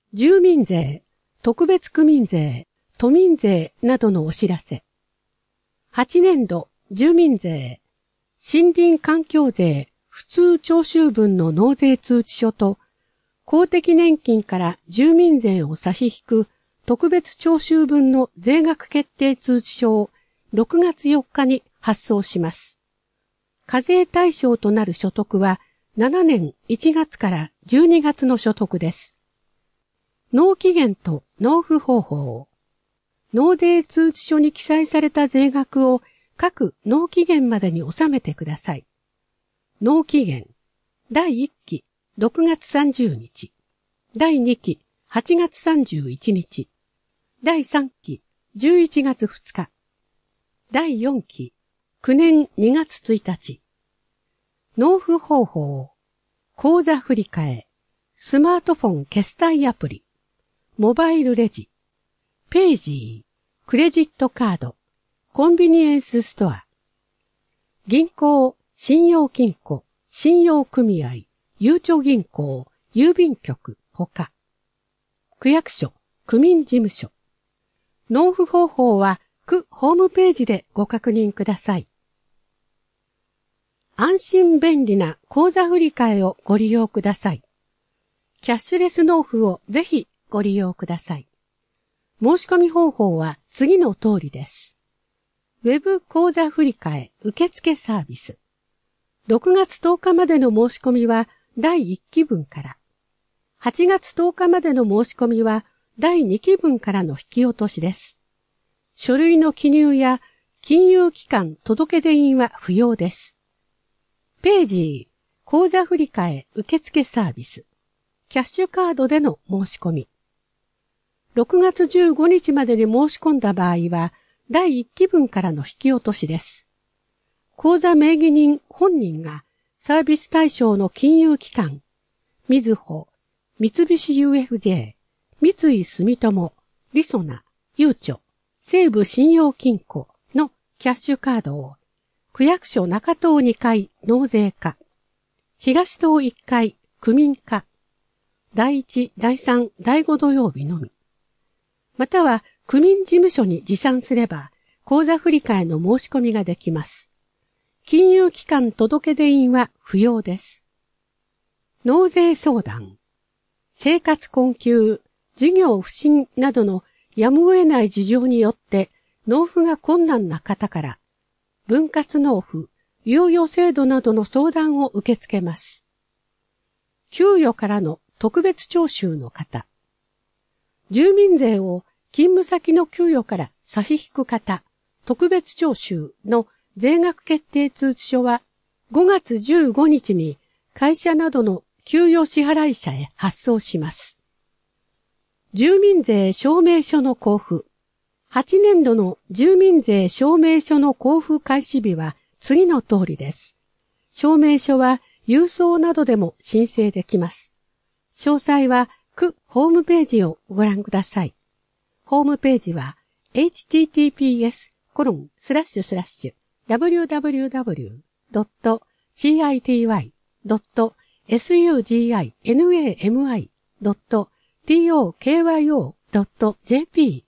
住民税、特別区民税、都民税などのお知らせ。8年度住民税、森林環境税、普通徴収分の納税通知書と、公的年金から住民税を差し引く特別徴収分の税額決定通知書を6月4日に発送します。課税対象となる所得は7年1月から12月の所得です。納期限と納付方法。納税通知書に記載された税額を各納期限までに収めてください。納期限。第1期6月30日。第2期8月31日。第3期11月2日。第4期9年2月1日。納付方法。口座振替、スマートフォン決済アプリ、モバイルレジ、ペイジー、クレジットカード、コンビニエンスストア、銀行、信用金庫、信用組合、ゆうちょ銀行、郵便局、ほか。区役所、区民事務所。納付方法は区ホームページでご確認ください。安心便利な口座振替をご利用ください。キャッシュレス納付をぜひご利用ください。申し込み方法は次の通りです。ウェブ口座振替受付サービス。6月10日までの申し込みは第1期分から。8月10日までの申し込みは第2期分からの引き落としです。書類の記入や金融機関届出印は不要です。ペイジー、口座振替受付サービス。キャッシュカードでの申し込み。6月15日までに申し込んだ場合は、第1期分からの引き落としです。口座名義人本人がサービス対象の金融機関、みずほ、三菱 UFJ、三井住友、りそな、ゆうちょ、西武信用金庫のキャッシュカードを、区役所中東2階納税課、東東1階区民課、第1、第3、第5土曜日のみ。または区民事務所に持参すれば、口座振替の申し込みができます。金融機関届出印は不要です。納税相談。生活困窮、事業不振などのやむを得ない事情によって納付が困難な方から、分割納付、猶予制度などの相談を受け付けます。給与からの特別徴収の方。住民税を勤務先の給与から差し引く方、特別徴収の税額決定通知書は5月15日に会社などの給与支払い者へ発送します。住民税証明書の交付。8年度の住民税証明書の交付開始日は次の通りです。証明書は郵送などでも申請できます。詳細は区ホームページをご覧ください。ホームページは https://www.city.tokyo.jp/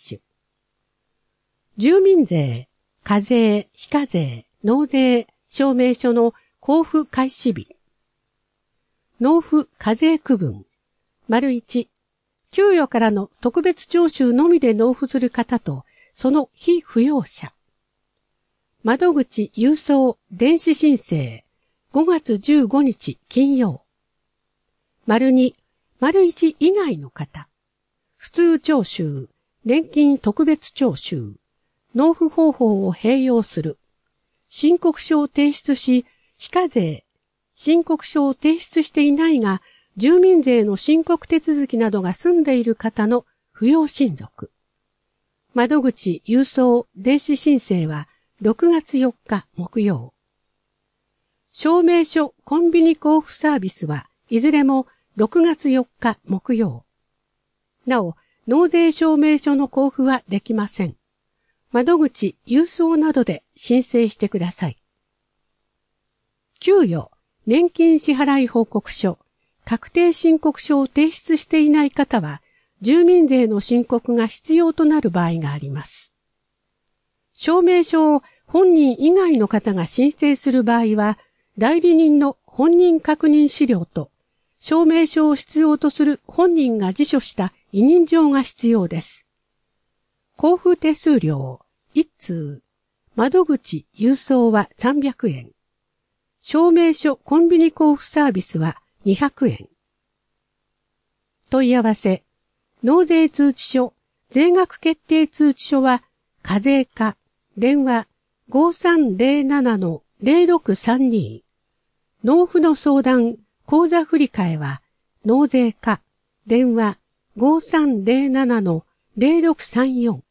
住民税、課税、非課税、納税証明書の交付開始日。納付課税区分。1、給与からの特別徴収のみで納付する方と、その非扶養者。窓口郵送電子申請。5月15日金曜。2、1以外の方。普通徴収、年金特別徴収。納付方法を併用する。申告書を提出し、非課税。申告書を提出していないが、住民税の申告手続きなどが済んでいる方の扶養親族。窓口郵送電子申請は6月4日木曜。証明書コンビニ交付サービスはいずれも6月4日木曜。なお、納税証明書の交付はできません。窓口郵送などで申請してください。給与、年金支払い報告書、 確定申告書を提出していない方は、住民税の申告が必要となる場合があります。証明書を本人以外の方が申請する場合は、代理人の本人確認資料と、証明書を必要とする本人が自所した委任状が必要です。交付手数料、1通、窓口郵送は300円。証明書コンビニ交付サービスは200円。問い合わせ、納税通知書、税額決定通知書は課税課、電話 5307-0632。納付の相談、口座振替は納税課、電話 5307-0634。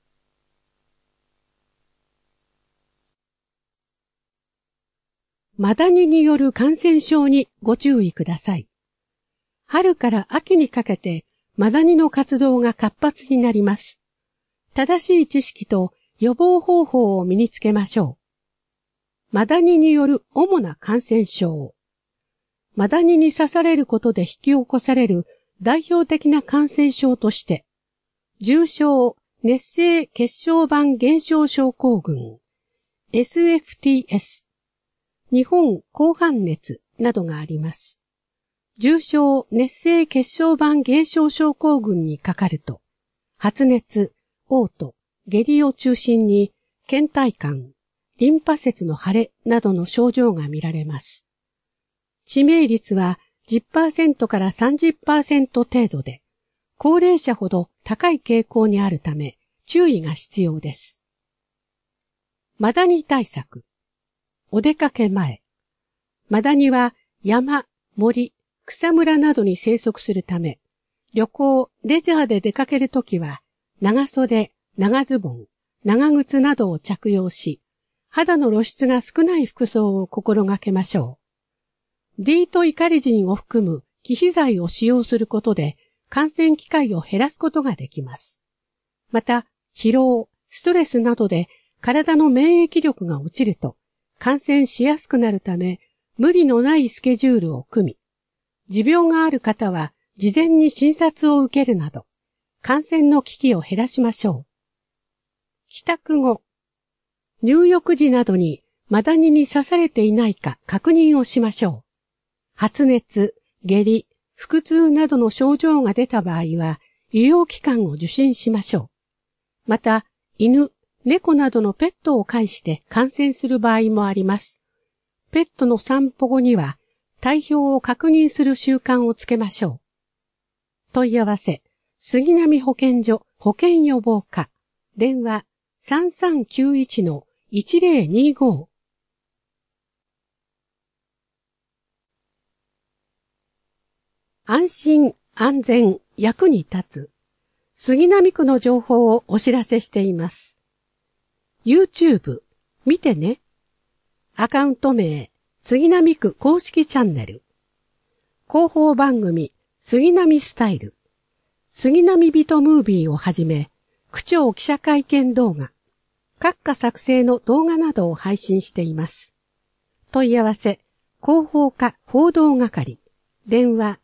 マダニによる感染症にご注意ください。春から秋にかけてマダニの活動が活発になります。正しい知識と予防方法を身につけましょう。マダニによる主な感染症。マダニに刺されることで引き起こされる代表的な感染症として、重症熱性血小板減少症候群、SFTS、日本紅斑熱などがあります。重症熱性血小板減少症候群にかかると、発熱、嘔吐、下痢を中心に倦怠感、リンパ節の腫れなどの症状が見られます。致命率は 10% から 30% 程度で、高齢者ほど高い傾向にあるため注意が必要です。マダニ対策。お出かけ前。マダニは山、森、草むらなどに生息するため、旅行、レジャーで出かけるときは、長袖、長ズボン、長靴などを着用し、肌の露出が少ない服装を心がけましょう。ディートイカリジンを含む忌避剤を使用することで、感染機会を減らすことができます。また、疲労、ストレスなどで体の免疫力が落ちると、感染しやすくなるため、無理のないスケジュールを組み、持病がある方は事前に診察を受けるなど、感染の危機を減らしましょう。帰宅後、入浴時などにマダニに刺されていないか確認をしましょう。発熱、下痢、腹痛などの症状が出た場合は、医療機関を受診しましょう。また、犬、猫などのペットを介して感染する場合もあります。ペットの散歩後には、体表を確認する習慣をつけましょう。問い合わせ、杉並保健所保健予防課、電話 3391-1025。安心、安全、役に立つ。杉並区の情報をお知らせしています。YouTube、見てね。アカウント名、杉並区公式チャンネル。広報番組、杉並スタイル。杉並人ムービーをはじめ、区長記者会見動画、閣下作成の動画などを配信しています。問い合わせ、広報課報道係、電話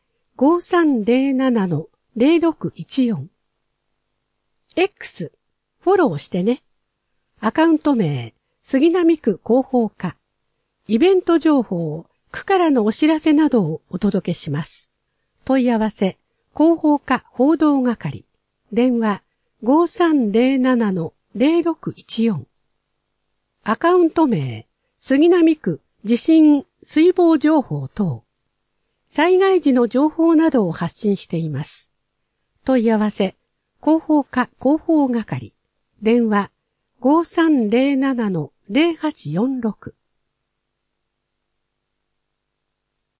5307-0614。X、フォローしてね。アカウント名、杉並区広報課。イベント情報、区からのお知らせなどをお届けします。問い合わせ、広報課報道係。電話 5307-0614。アカウント名、杉並区地震水防情報等。災害時の情報などを発信しています。問い合わせ、広報課広報係。電話 5307-0846。